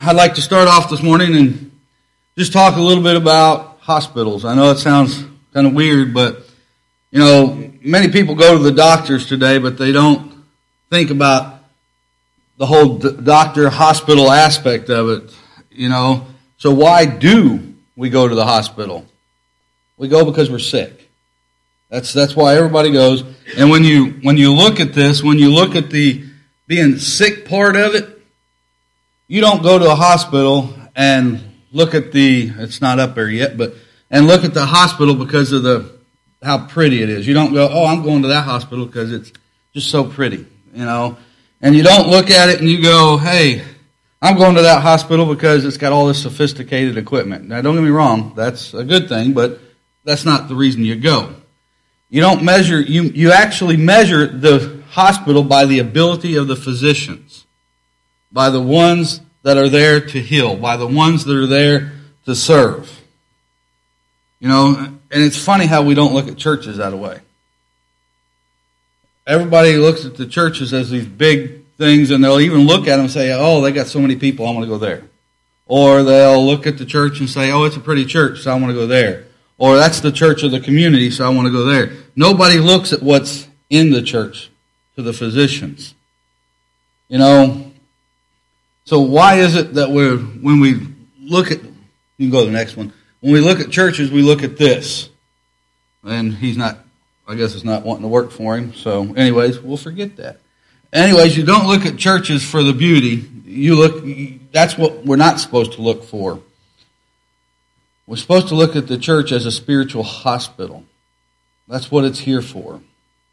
I'd like to start off this morning and just talk a little bit about hospitals. I know it sounds kind of weird, but, many people go to the doctors today, but they don't think about the whole doctor-hospital aspect of it, So why do we go to the hospital? We go because we're sick. That's why everybody goes. And when you look at this, when you look at the being sick part of it, you don't go to a hospital and look at it's not up there yet, and look at the hospital because of how pretty it is. You don't go, oh, I'm going to that hospital because it's just so pretty, And you don't look at it and you go, hey, I'm going to that hospital because it's got all this sophisticated equipment. Now, don't get me wrong, that's a good thing, but that's not the reason you go. You don't measure, you actually measure the hospital by the ability of the physicians, by the ones that are there to heal, by the ones that are there to serve. And it's funny how we don't look at churches that way. Everybody looks at the churches as these big things, and they'll even look at them and say, oh, they got so many people, I want to go there. Or they'll look at the church and say, oh, it's a pretty church, so I want to go there. Or that's the church of the community, so I want to go there. Nobody looks at what's in the church to the physicians. So why is it that when we look at, you can go to the next one. When we look at churches, we look at this. And I guess it's not wanting to work for him. So anyways, we'll forget that. Anyways, you don't look at churches for the beauty. That's what we're not supposed to look for. We're supposed to look at the church as a spiritual hospital. That's what it's here for.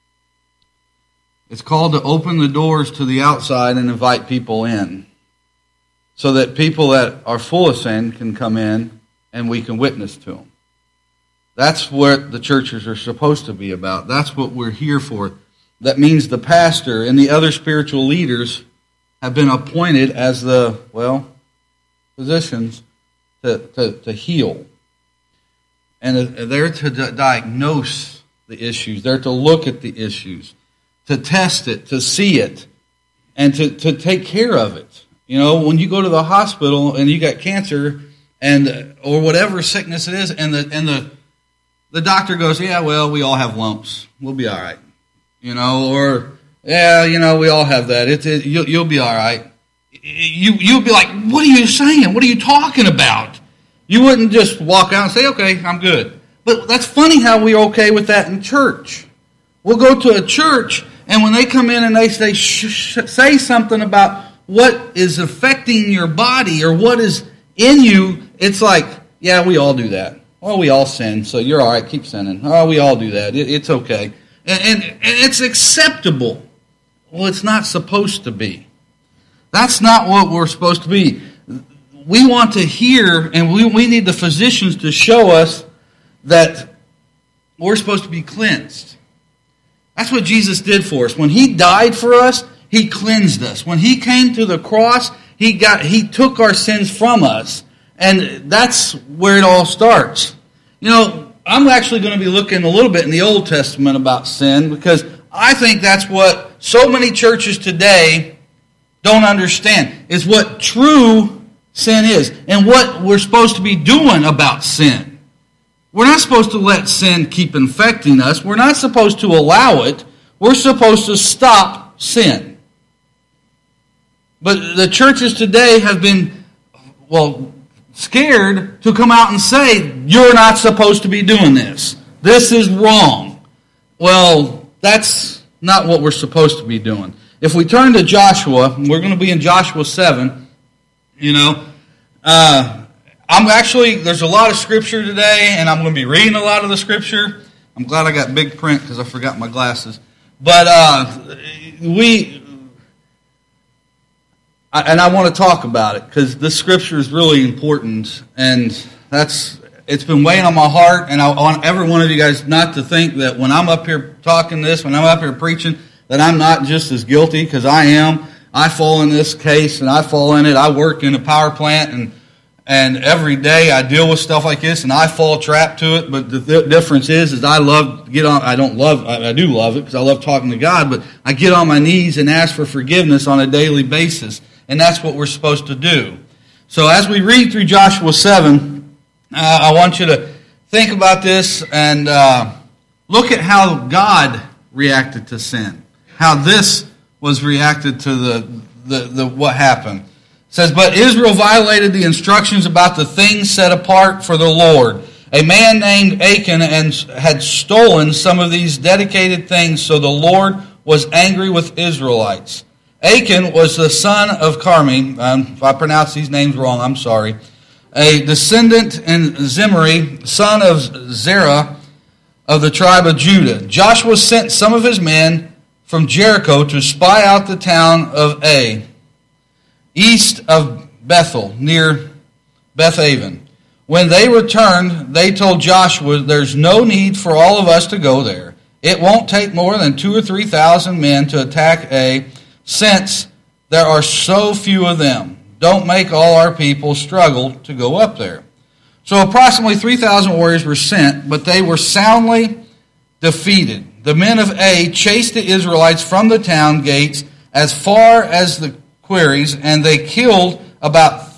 It's called to open the doors to the outside and invite people in, so that people that are full of sin can come in and we can witness to them. That's what the churches are supposed to be about. That's what we're here for. That means the pastor and the other spiritual leaders have been appointed as physicians to heal. And they're to diagnose the issues. They're to look at the issues, to test it, to see it, and to take care of it. When you go to the hospital and you got cancer or whatever sickness it is, and the doctor goes, yeah, well, we all have lumps. We'll be all right. Or, yeah, we all have that. You'll be all right. You'll be like, what are you saying? What are you talking about? You wouldn't just walk out and say, okay, I'm good. But that's funny how we're okay with that in church. We'll go to a church, and when they come in and they say something about what is affecting your body or what is in you, it's like, yeah, we all do that. Well, we all sin, so you're all right, keep sinning. Oh, we all do that. It's okay. And it's acceptable. Well, it's not supposed to be. That's not what we're supposed to be. We want to hear, and we need the physicians to show us that we're supposed to be cleansed. That's what Jesus did for us. When He died for us, He cleansed us. When He came to the cross, He took our sins from us. And that's where it all starts. I'm actually going to be looking a little bit in the Old Testament about sin, because I think that's what so many churches today don't understand, is what true sin is and what we're supposed to be doing about sin. We're not supposed to let sin keep infecting us. We're not supposed to allow it. We're supposed to stop sin. But the churches today have been, scared to come out and say, you're not supposed to be doing this. This is wrong. Well, that's not what we're supposed to be doing. If we turn to Joshua, we're going to be in Joshua 7, there's a lot of scripture today, and I'm going to be reading a lot of the scripture. I'm glad I got big print because I forgot my glasses. But I want to talk about it because this scripture is really important, and it's been weighing on my heart, and I want every one of you guys not to think that when I'm up here talking this, when I'm up here preaching, that I'm not just as guilty, because I am. I fall in this case, and I fall in it. I work in a power plant, and every day I deal with stuff like this, and I fall trapped to it. But the difference is I love to get on. I do love it because I love talking to God, but I get on my knees and ask for forgiveness on a daily basis, and that's what we're supposed to do. So as we read through Joshua 7, I want you to think about this and look at how God reacted to sin. How this was reacted to the what happened. It says, but Israel violated the instructions about the things set apart for the Lord. A man named Achan had stolen some of these dedicated things, so the Lord was angry with Israelites. Achan was the son of Carmi. If I pronounce these names wrong, I'm sorry. A descendant in Zimri, son of Zerah of the tribe of Judah. Joshua sent some of his men from Jericho to spy out the town of Ai, east of Bethel, near Bethaven. When they returned, they told Joshua, there's no need for all of us to go there. It won't take more than 2,000 or 3,000 men to attack Ai, since there are so few of them. Don't make all our people struggle to go up there. So approximately 3,000 warriors were sent, but they were soundly defeated. The men of Ai chased the Israelites from the town gates as far as the quarries, and they killed about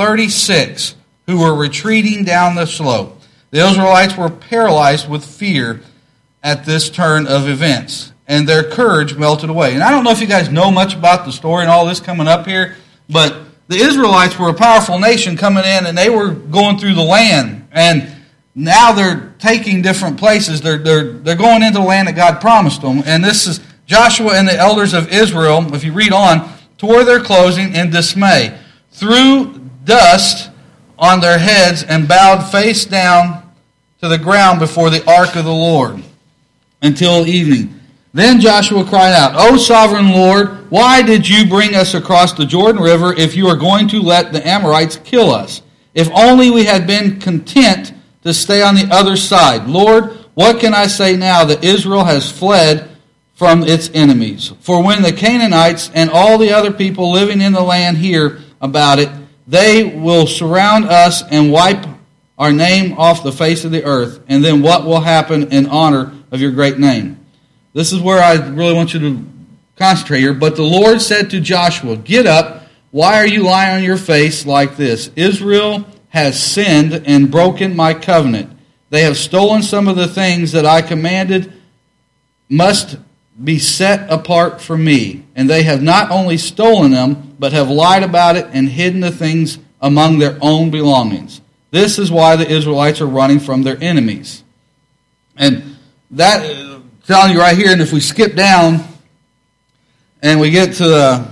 36 who were retreating down the slope. The Israelites were paralyzed with fear at this turn of events, and their courage melted away. And I don't know if you guys know much about the story and all this coming up here, but the Israelites were a powerful nation coming in, and they were going through the land, and now they're taking different places. They're going into the land that God promised them. And this is Joshua and the elders of Israel, if you read on, tore their clothing in dismay, threw dust on their heads, and bowed face down to the ground before the ark of the Lord until evening. Then Joshua cried out, O sovereign Lord, why did you bring us across the Jordan River if you are going to let the Amorites kill us? If only we had been content to stay on the other side. Lord, what can I say now that Israel has fled from its enemies? For when the Canaanites and all the other people living in the land hear about it, they will surround us and wipe our name off the face of the earth. And then what will happen in honor of your great name? This is where I really want you to concentrate here. But the Lord said to Joshua, get up. Why are you lying on your face like this? Israel has sinned and broken my covenant. They have stolen some of the things that I commanded must be set apart for me. And they have not only stolen them, but have lied about it and hidden the things among their own belongings. This is why the Israelites are running from their enemies. And that, telling you right here, and if we skip down and we get to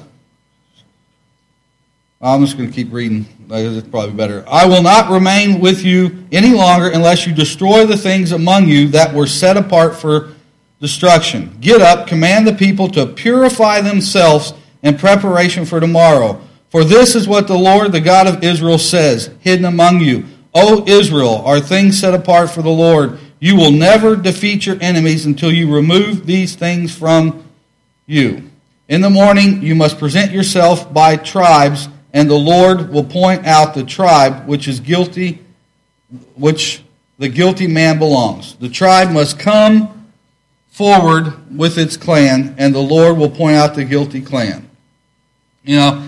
I'm just going to keep reading. It's probably better. I will not remain with you any longer unless you destroy the things among you that were set apart for destruction. Get up, command the people to purify themselves in preparation for tomorrow. For this is what the Lord, the God of Israel, says, hidden among you. O Israel, are things set apart for the Lord. You will never defeat your enemies until you remove these things from you. In the morning you must present yourself by tribes, and the Lord will point out the tribe which is guilty, which the guilty man belongs. The tribe must come forward with its clan, and the Lord will point out the guilty clan. You know,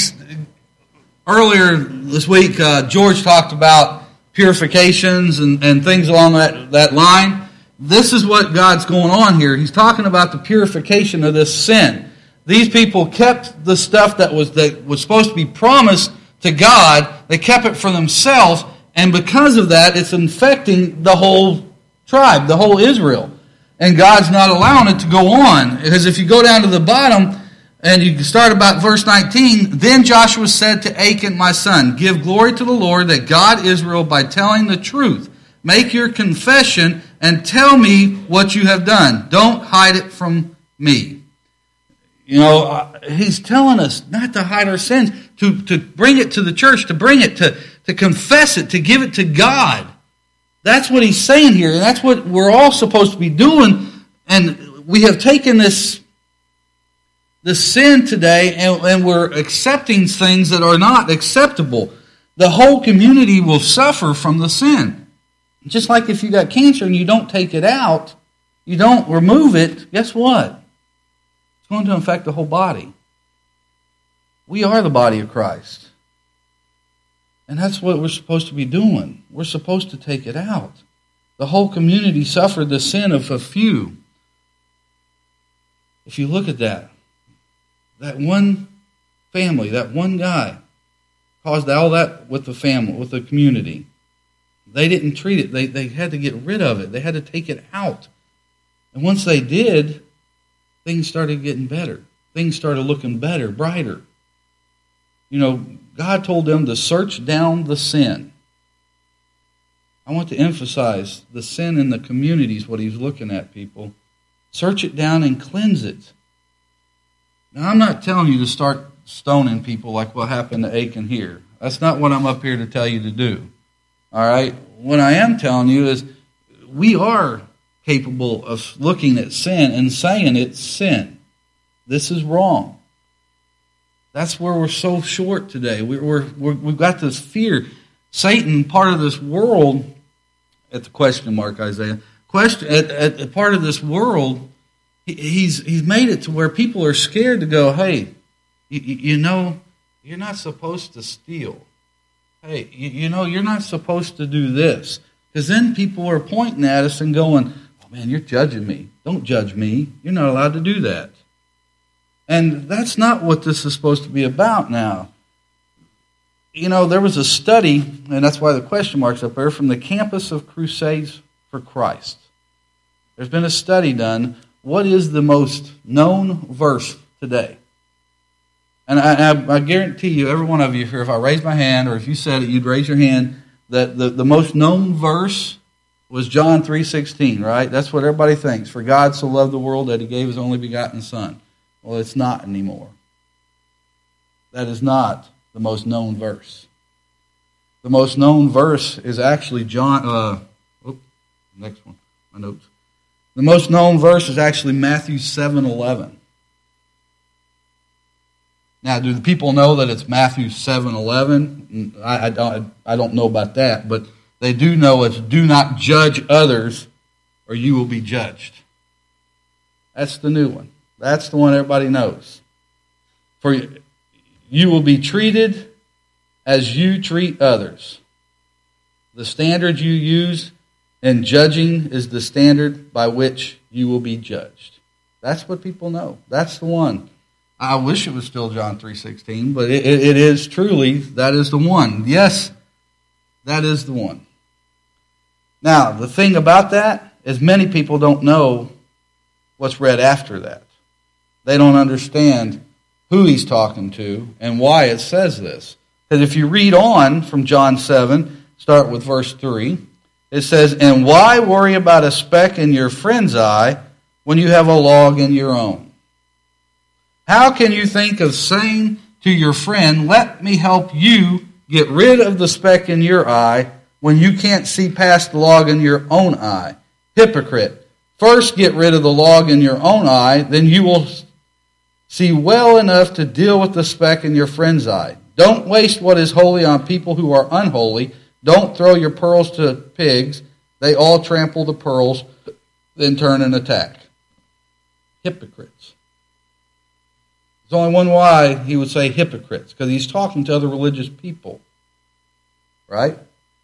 earlier this week, George talked about purifications and things along that line. This is what God's going on here. He's talking about the purification of this sin. These people kept the stuff that was supposed to be promised to God. They kept it for themselves, and because of that, it's infecting the whole tribe, the whole Israel. And God's not allowing it to go on. Because if you go down to the bottom, and you start about verse 19, then Joshua said to Achan, my son, give glory to the Lord, that God Israel, by telling the truth. Make your confession and tell me what you have done. Don't hide it from me. You know, he's telling us not to hide our sins, to bring it to the church, to bring it, to confess it, to give it to God. That's what he's saying here, and that's what we're all supposed to be doing. And we have taken this sin today, and we're accepting things that are not acceptable. The whole community will suffer from the sin. Just like if you got cancer and you don't take it out, you don't remove it, guess what? It's going to affect the whole body. We are the body of Christ. And that's what we're supposed to be doing. We're supposed to take it out. The whole community suffered the sin of a few. If you look at that one family, that one guy, caused all that with the family, with the community. They didn't treat it. They had to get rid of it. They had to take it out. And once they did, things started getting better. Things started looking better, brighter. You know, God told them to search down the sin. I want to emphasize the sin in the community is what he's looking at, people. Search it down and cleanse it. Now, I'm not telling you to start stoning people like what happened to Achan here. That's not what I'm up here to tell you to do. All right? What I am telling you is we are capable of looking at sin and saying it's sin. This is wrong. That's where we're so short today. We've got this fear. Satan, part of this world, at the question mark, Isaiah, at part of this world, he's made it to where people are scared to go, hey, you know, you're not supposed to steal. Hey, you know, you're not supposed to do this. Because then people are pointing at us and going, oh man, you're judging me. Don't judge me. You're not allowed to do that. And that's not what this is supposed to be about now. You know, there was a study, and that's why the question mark's up there, from the campus of Crusades for Christ. There's been a study done. What is the most known verse today? And I guarantee you, every one of you here, if I raise my hand, or if you said it, you'd raise your hand, that the most known verse was John 3:16, right? That's what everybody thinks. For God so loved the world that he gave his only begotten Son. Well, it's not anymore. That is not the most known verse. The most known verse is actually John. Next one, my notes. The most known verse is actually Matthew 7:11. Now, do the people know that it's Matthew 7:11? I don't know about that, but they do know it's do not judge others or you will be judged. That's the new one. That's the one everybody knows. For you will be treated as you treat others. The standard you use in judging is the standard by which you will be judged. That's what people know. That's the one. I wish it was still John 3:16, but it is truly, that is the one. Yes, that is the one. Now, the thing about that is many people don't know what's read after that. They don't understand who he's talking to and why it says this. Because if you read on from John 7, start with verse 3, it says, and why worry about a speck in your friend's eye when you have a log in your own? How can you think of saying to your friend, let me help you get rid of the speck in your eye when you can't see past the log in your own eye? Hypocrite, first get rid of the log in your own eye, then you will see well enough to deal with the speck in your friend's eye. Don't waste what is holy on people who are unholy. Don't throw your pearls to pigs. They all trample the pearls, then turn and attack. Hypocrites. There's only one why he would say hypocrites, because he's talking to other religious people. Right?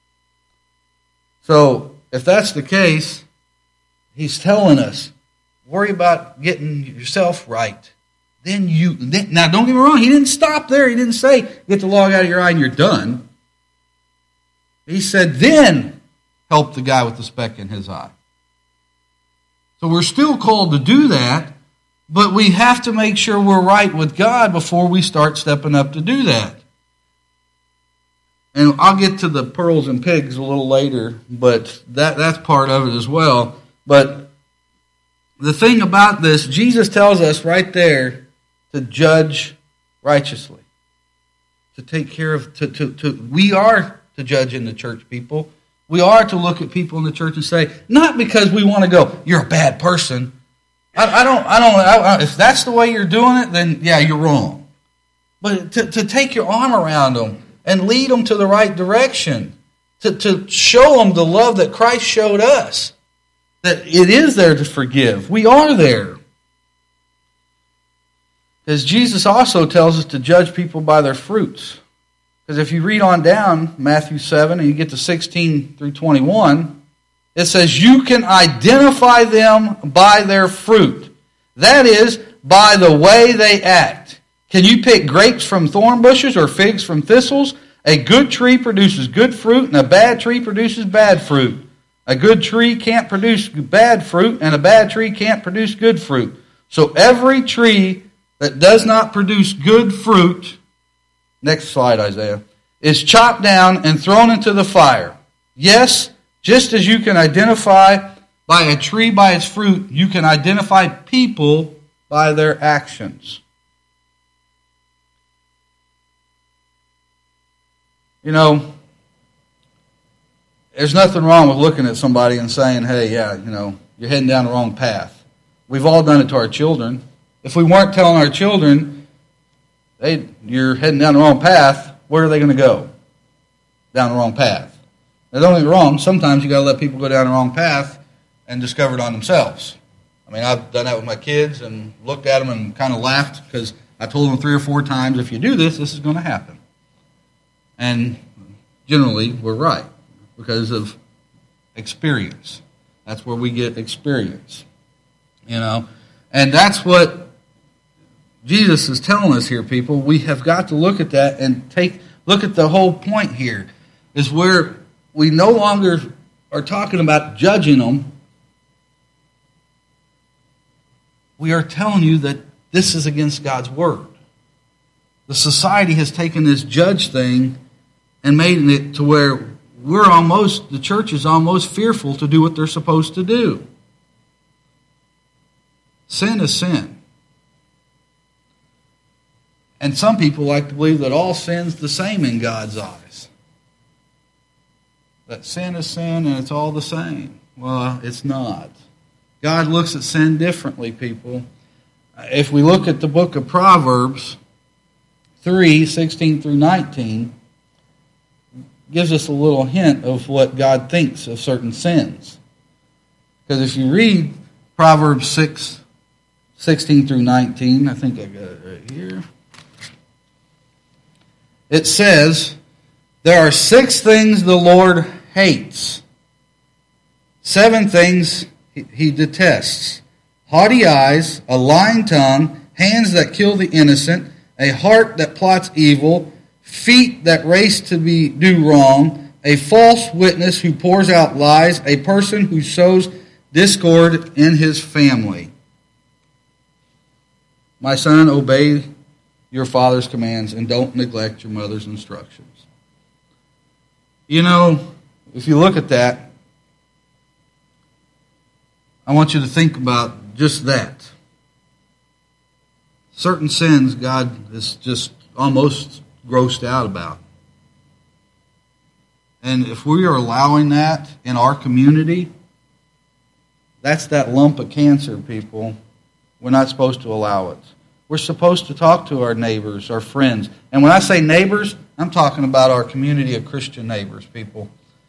So, if that's the case, he's telling us, worry about getting yourself right. Now, don't get me wrong, he didn't stop there. He didn't say, get the log out of your eye and you're done. He said, then help the guy with the speck in his eye. So we're still called to do that, but we have to make sure we're right with God before we start stepping up to do that. And I'll get to the pearls and pigs a little later, but that's part of it as well. But the thing about this, Jesus tells us right there to judge righteously. To take care of, we are to judge in the church, people. We are to look at people in the church and say, not because we want to go, you're a bad person. I don't, if that's the way you're doing it, then yeah, you're wrong. But to take your arm around them and lead them to the right direction. To show them the love that Christ showed us. That it is there to forgive. We are there. As Jesus also tells us to judge people by their fruits. Because if you read on down Matthew 7 and you get to 16 through 21, it says you can identify them by their fruit. That is, by the way they act. Can you pick grapes from thorn bushes or figs from thistles? A good tree produces good fruit, and a bad tree produces bad fruit. A good tree can't produce bad fruit, and a bad tree can't produce good fruit. So every tree that does not produce good fruit, next slide, Isaiah, is chopped down and thrown into the fire. Yes, just as you can identify by a tree by its fruit, you can identify people by their actions. You know, there's nothing wrong with looking at somebody and saying, hey, yeah, you know, you're heading down the wrong path. We've all done it to our children. If we weren't telling our children, hey, you're heading down the wrong path, where are they going to go? Down the wrong path. Now, don't get me wrong, sometimes you got to let people go down the wrong path and discover it on themselves. I mean, I've done that with my kids and looked at them and kind of laughed because I told them 3 or 4 times, if you do this, this is going to happen. And generally, we're right because of experience. That's where we get experience. You know, and that's what Jesus is telling us here, people. We have got to look at that and look at the whole point here is where we no longer are talking about judging them. We are telling you that this is against God's word. The society has taken this judge thing and made it to where the church is almost fearful to do what they're supposed to do. Sin is sin. And some people like to believe that all sin's the same in God's eyes. That sin is sin and it's all the same. Well, it's not. God looks at sin differently, people. If we look at the book of Proverbs 3:16 through 19, gives us a little hint of what God thinks of certain sins. Because if you read Proverbs 6:16 through 19, I think I got it right here. It says, there are 6 things the Lord hates. 7 things he detests. Haughty eyes, a lying tongue, hands that kill the innocent, a heart that plots evil, feet that race to do wrong, a false witness who pours out lies, a person who sows discord in his family. My son, obey your father's commands and don't neglect your mother's instructions. You know, if you look at that, I want you to think about just that. Certain sins God is just almost grossed out about. And if we are allowing that in our community, that's that lump of cancer, people. We're not supposed to allow it. We're supposed to talk to our neighbors, our friends. And when I say neighbors, I'm talking about our community of Christian neighbors, people.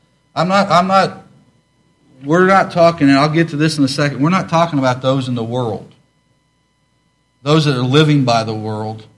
We're not talking, and I'll get to this in a second, we're not talking about those in the world. Those that are living by the world.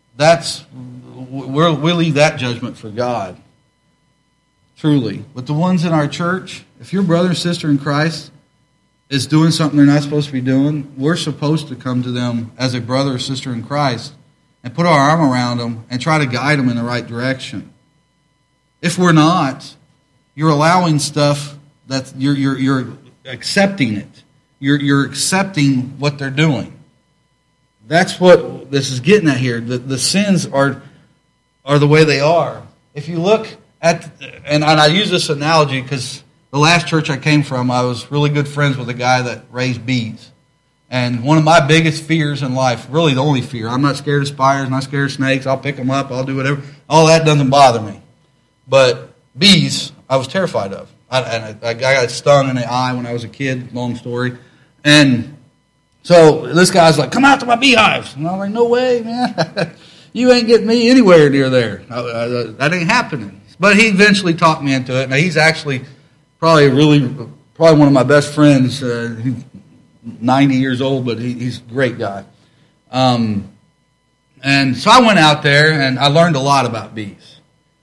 We'll leave that judgment for God. Truly. But the ones in our church, if your brother and sister in Christ is doing something they're not supposed to be doing, we're supposed to come to them as a brother or sister in Christ and put our arm around them and try to guide them in the right direction. If we're not, you're allowing stuff that you're accepting it. You're accepting what they're doing. That's what this is getting at here. The sins are the way they are. If you look at, and I use this analogy because the last church I came from, I was really good friends with a guy that raised bees. And one of my biggest fears in life, really the only fear, I'm not scared of spiders, not scared of snakes, I'll pick them up, I'll do whatever. All that doesn't bother me. But bees, I was terrified of. I got stung in the eye when I was a kid, long story. And so this guy's like, come out to my beehives. And I was like, no way, man. You ain't getting me anywhere near there. That ain't happening. But he eventually talked me into it. Now, he's actually probably one of my best friends. He's 90 years old, but he's a great guy. And so I went out there, and I learned a lot about bees.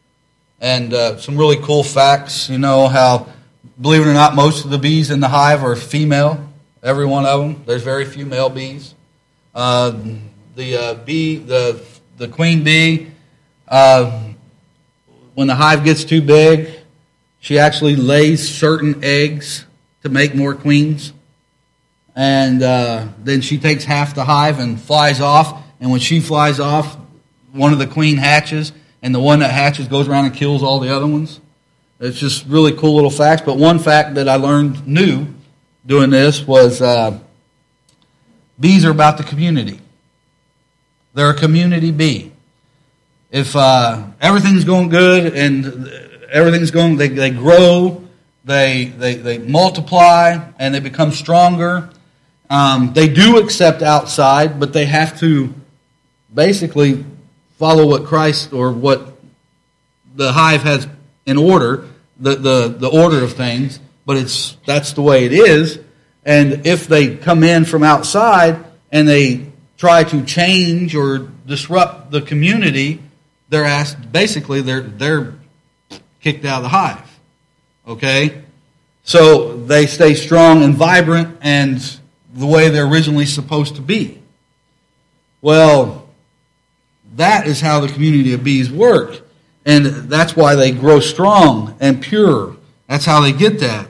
And some really cool facts, how, believe it or not, most of the bees in the hive are female. Every one of them. There's very few male bees. The queen bee, when the hive gets too big, she actually lays certain eggs to make more queens. And then she takes half the hive and flies off. And when she flies off, one of the queen hatches, and the one that hatches goes around and kills all the other ones. It's just really cool little facts. But one fact that I learned new doing this was bees are about the community. They're a community bee. If everything's going good and everything's going, they grow, they multiply, and they become stronger. They do accept outside, but they have to basically follow what Christ or what the hive has in order, the order of things. But that's the way it is. And if they come in from outside and they try to change or disrupt the community, they're kicked out of the hive. Okay? So they stay strong and vibrant and the way they're originally supposed to be. Well, that is how the community of bees work. And that's why they grow strong and pure. That's how they get that.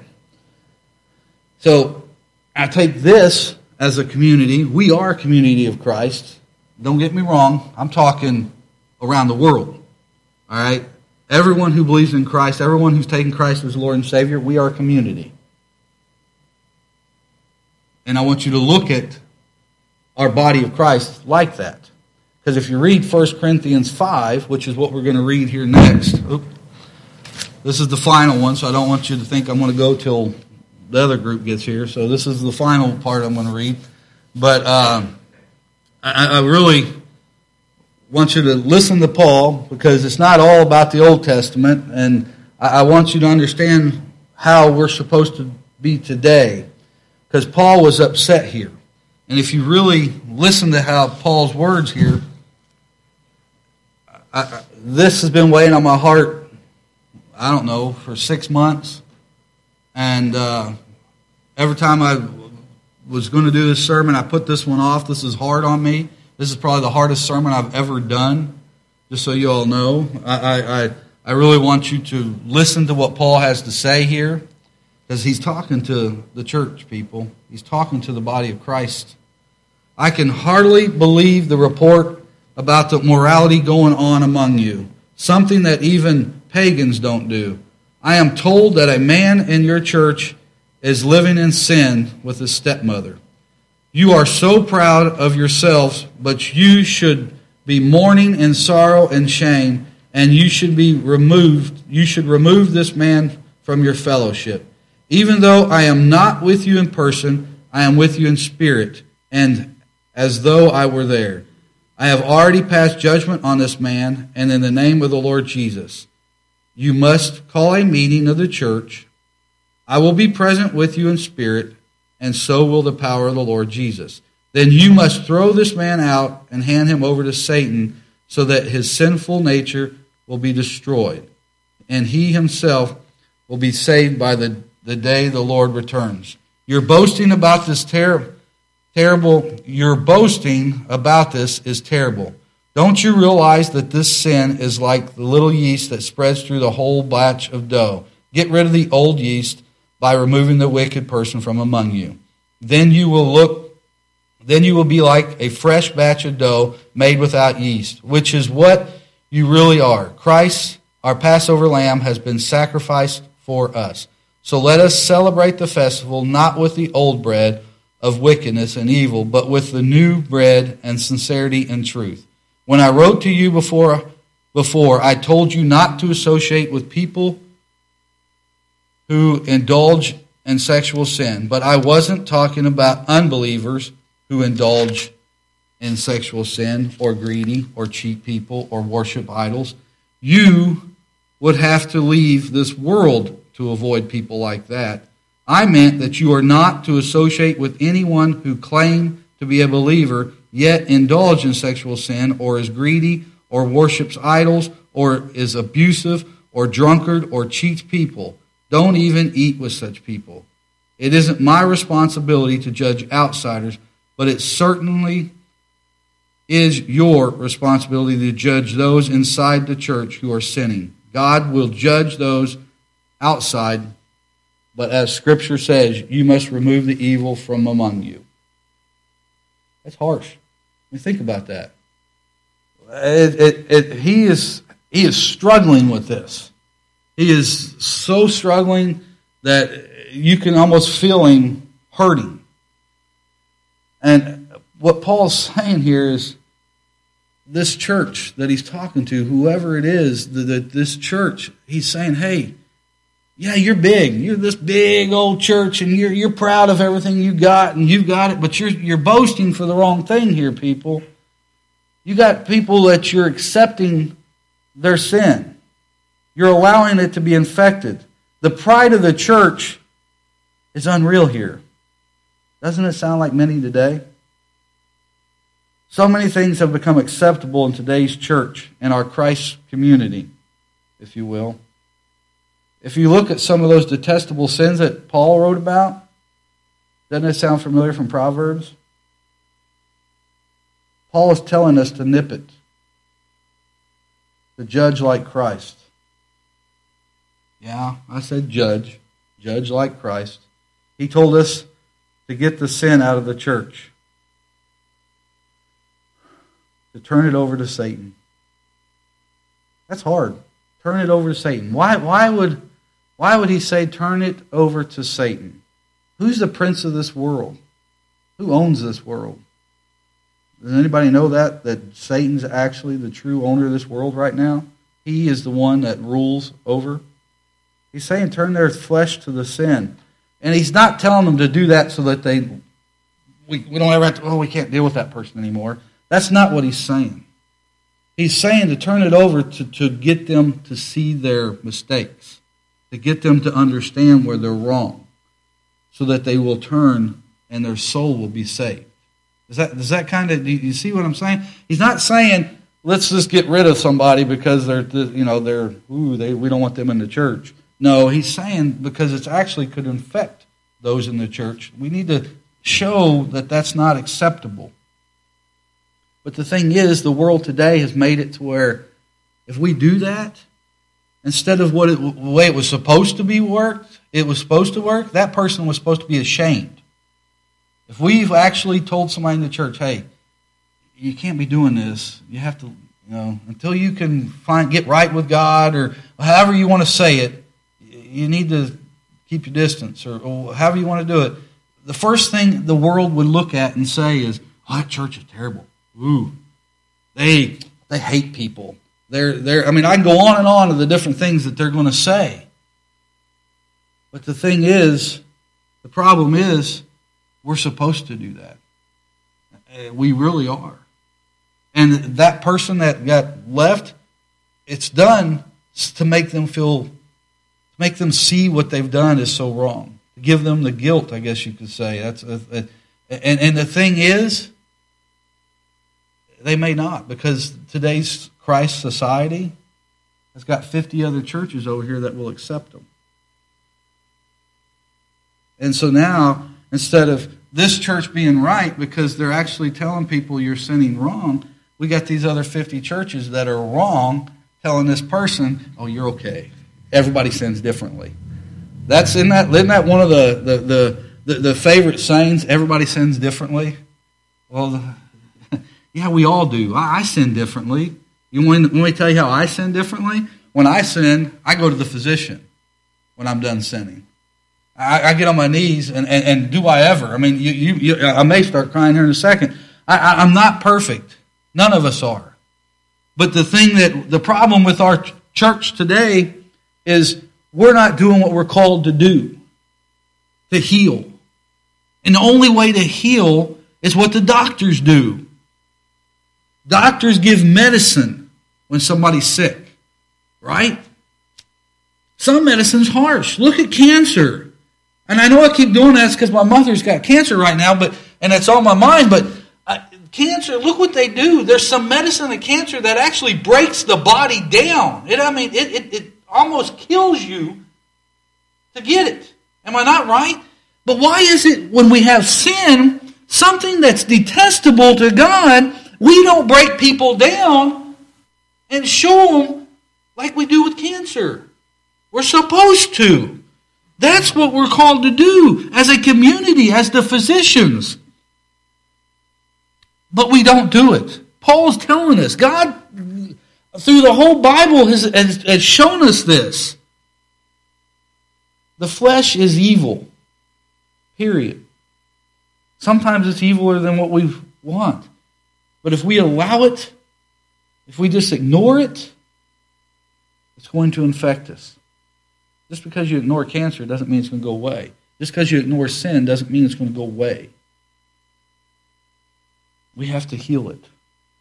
So I take this as a community. We are a community of Christ. Don't get me wrong. I'm talking around the world. All right? Everyone who believes in Christ, everyone who's taken Christ as Lord and Savior, we are a community. And I want you to look at our body of Christ like that. Because if you read 1 Corinthians 5, which is what we're going to read here next. This is the final one, so I don't want you to think I'm going to go till the other group gets here. So this is the final part I'm going to read. But I really want you to listen to Paul, because it's not all about the Old Testament. And I want you to understand how we're supposed to be today. Because Paul was upset here. And if you really listen to how Paul's words here, this has been weighing on my heart, I don't know, for 6 months. And every time I was going to do this sermon, I put this one off. This is hard on me. This is probably the hardest sermon I've ever done, just so you all know. I really want you to listen to what Paul has to say here, because he's talking to the church people. He's talking to the body of Christ. I can hardly believe the report about the morality going on among you, something that even pagans don't do. I am told that a man in your church is living in sin with his stepmother. You are so proud of yourselves, but you should be mourning in sorrow and shame, and you should remove this man from your fellowship. Even though I am not with you in person, I am with you in spirit, and as though I were there. I have already passed judgment on this man, and in the name of the Lord Jesus. You must call a meeting of the church. I will be present with you in spirit, and so will the power of the Lord Jesus. Then you must throw this man out and hand him over to Satan, so that his sinful nature will be destroyed, and he himself will be saved by the day the Lord returns. You're boasting about this Your boasting about this is terrible. Don't you realize that this sin is like the little yeast that spreads through the whole batch of dough? Get rid of the old yeast by removing the wicked person from among you. Then you will be like a fresh batch of dough made without yeast, which is what you really are. Christ, our Passover lamb, has been sacrificed for us. So let us celebrate the festival not with the old bread of wickedness and evil, but with the new bread and sincerity and truth. When I wrote to you before, I told you not to associate with people who indulge in sexual sin. But I wasn't talking about unbelievers who indulge in sexual sin, or greedy, or cheat people, or worship idols. You would have to leave this world to avoid people like that. I meant that you are not to associate with anyone who claims to be a believer, yet indulge in sexual sin, or is greedy, or worships idols, or is abusive, or drunkard or cheats people. Don't even eat with such people. It isn't my responsibility to judge outsiders, but it certainly is your responsibility to judge those inside the church who are sinning. God will judge those outside, but as Scripture says, you must remove the evil from among you. That's harsh. I mean, think about that. He is struggling with this. He is so struggling that you can almost feel him hurting. And what Paul's saying here is, this church that he's talking to, whoever it is, this church, he's saying, hey, yeah, you're big. You're this big old church, and you're proud of everything you got, and you've got it, but you're boasting for the wrong thing here, people. You got people that you're accepting their sin. You're allowing it to be infected. The pride of the church is unreal here. Doesn't it sound like many today? So many things have become acceptable in today's church and our Christ community, if you will. If you look at some of those detestable sins that Paul wrote about, doesn't it sound familiar from Proverbs? Paul is telling us to nip it, to judge like Christ. Yeah, I said judge like Christ. He told us to get the sin out of the church, to turn it over to Satan. That's hard. Turn it over to Satan. Why would he say turn it over to Satan? Who's the prince of this world? Who owns this world? Does anybody know that Satan's actually the true owner of this world right now? He is the one that rules over. He's saying turn their flesh to the sin. And he's not telling them to do that so that we don't ever have to, we can't deal with that person anymore. That's not what he's saying. He's saying to turn it over to get them to see their mistakes, to get them to understand where they're wrong, so that they will turn and their soul will be saved. Does that kind of, do you see what I'm saying? He's not saying, let's just get rid of somebody because we don't want them in the church. No, he's saying because it actually could infect those in the church. We need to show that that's not acceptable. But the thing is, the world today has made it to where if we do that, instead of the way it was supposed to work, that person was supposed to be ashamed. If we've actually told somebody in the church, hey, you can't be doing this, you have to, until you can get right with God, or however you want to say it, you need to keep your distance, or however you want to do it. The first thing the world would look at and say is, that church is terrible. Ooh, they hate people. I can go on and on to the different things that they're going to say. But the problem is, we're supposed to do that. We really are. And that person that got left, it's done to make them see what they've done is so wrong. To give them the guilt, I guess you could say. And the thing is, they may not, because today's Christ society has got 50 other churches over here that will accept them. And so now, instead of this church being right because they're actually telling people you're sinning wrong, we got these other 50 churches that are wrong telling this person, oh, you're okay. Everybody sins differently. Isn't that one of the favorite sayings? Everybody sins differently. Well, yeah, we all do. I sin differently. You want me to tell you how I sin differently? When I sin, I go to the physician when I'm done sinning. I get on my knees, and do I ever? I mean, I may start crying here in a second. I'm not perfect. None of us are. But the problem with our church today is we're not doing what we're called to do, to heal. And the only way to heal is what the doctors do. Doctors give medicine when somebody's sick, right? Some medicine's harsh. Look at cancer. And I know I keep doing that because my mother's got cancer right now, and it's on my mind, but cancer, look what they do. There's some medicine in cancer that actually breaks the body down. It almost kills you to get it. Am I not right? But why is it when we have sin, something that's detestable to God, we don't break people down and show them like we do with cancer? We're supposed to. That's what we're called to do as a community, as the physicians. But we don't do it. Paul's telling us. God, through the whole Bible, has shown us this. The flesh is evil. Period. Sometimes it's eviler than what we want. But if we allow it, if we just ignore it, it's going to infect us. Just because you ignore cancer doesn't mean it's going to go away. Just because you ignore sin doesn't mean it's going to go away. We have to heal it.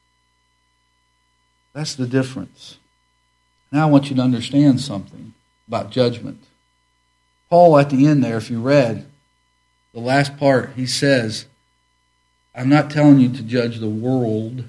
That's the difference. Now I want you to understand something about judgment. Paul, at the end there, if you read the last part, he says, I'm not telling you to judge the world.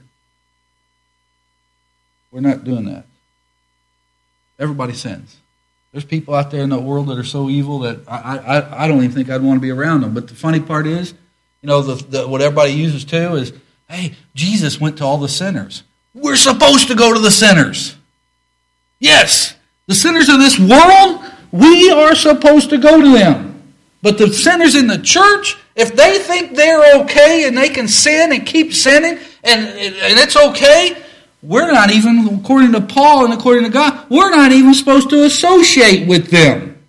We're not doing that. Everybody sins. There's people out there in the world that are so evil that I don't even think I'd want to be around them. But the funny part is, what everybody uses too is, hey, Jesus went to all the sinners. We're supposed to go to the sinners. Yes, the sinners of this world, we are supposed to go to them. But the sinners in the church, if they think they're okay and they can sin and keep sinning and it's okay, we're not even, according to Paul and according to God, we're not even supposed to associate with them.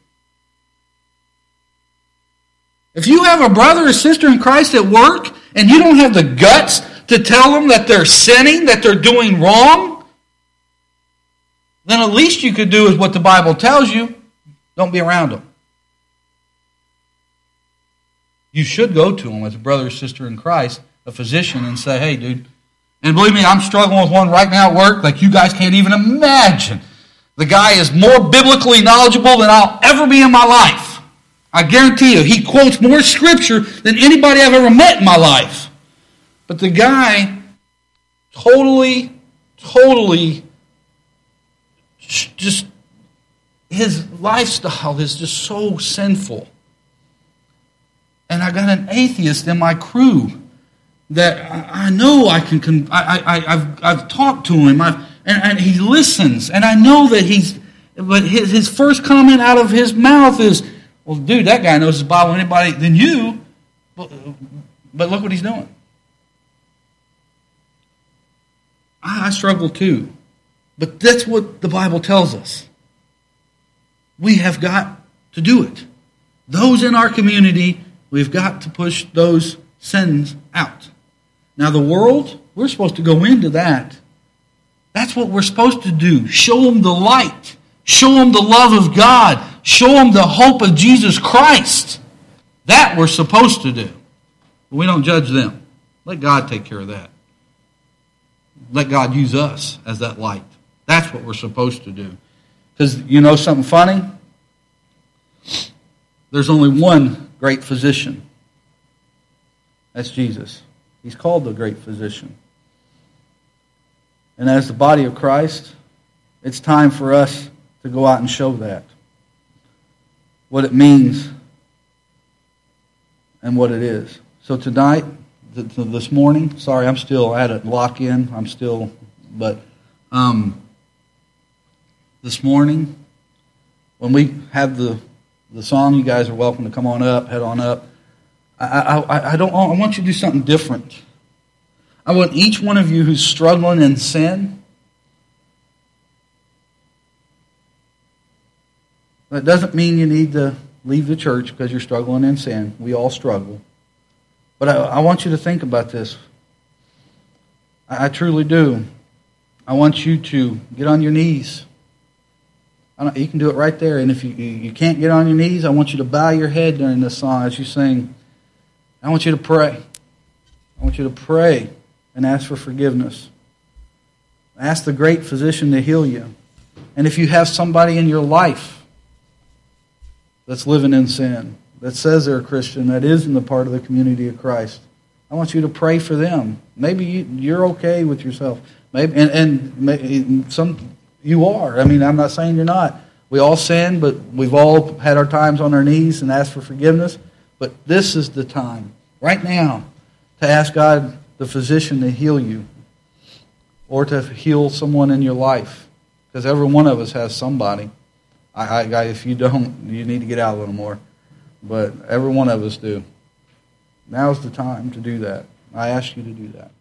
If you have a brother or sister in Christ at work and you don't have the guts to tell them that they're sinning, that they're doing wrong, then at least you could do is what the Bible tells you. Don't be around them. You should go to them as a brother or sister in Christ, a physician, and say, hey, dude, and believe me, I'm struggling with one right now at work like you guys can't even imagine. The guy is more biblically knowledgeable than I'll ever be in my life. I guarantee you, he quotes more scripture than anybody I've ever met in my life. But the guy totally, just, his lifestyle is just so sinful. And I got an atheist in my crew that I know I've talked to him, and he listens, and I know that but his first comment out of his mouth is, well, dude, that guy knows his Bible anybody than you, but look what he's doing. I struggle too, but that's what the Bible tells us. We have got to do it. Those in our community, we've got to push those sins out. Now the world, we're supposed to go into that. That's what we're supposed to do. Show them the light. Show them the love of God. Show them the hope of Jesus Christ. That we're supposed to do. We don't judge them. Let God take care of that. Let God use us as that light. That's what we're supposed to do. Because you know something funny? There's only one great physician. That's Jesus. He's called the great physician. And as the body of Christ, it's time for us to go out and show that. What it means and what it is. So tonight, this morning, sorry, I had to lock in. This morning, when we have the song, you guys are welcome to come on up, head on up. I want you to do something different. I want each one of you who's struggling in sin. That doesn't mean you need to leave the church because you're struggling in sin. We all struggle. But I want you to think about this. I truly do. I want you to get on your knees. You can do it right there. And if you can't get on your knees, I want you to bow your head during this song as you sing. I want you to pray. I want you to pray and ask for forgiveness. Ask the great physician to heal you. And if you have somebody in your life that's living in sin, that says they're a Christian, that isn't a part of the community of Christ, I want you to pray for them. Maybe you're okay with yourself. Maybe, and some you are. I mean, I'm not saying you're not. We all sin, but we've all had our times on our knees and asked for forgiveness. But this is the time, right now, to ask God, the physician, to heal you or to heal someone in your life. Because every one of us has somebody. If you don't, you need to get out a little more. But every one of us do. Now's the time to do that. I ask you to do that.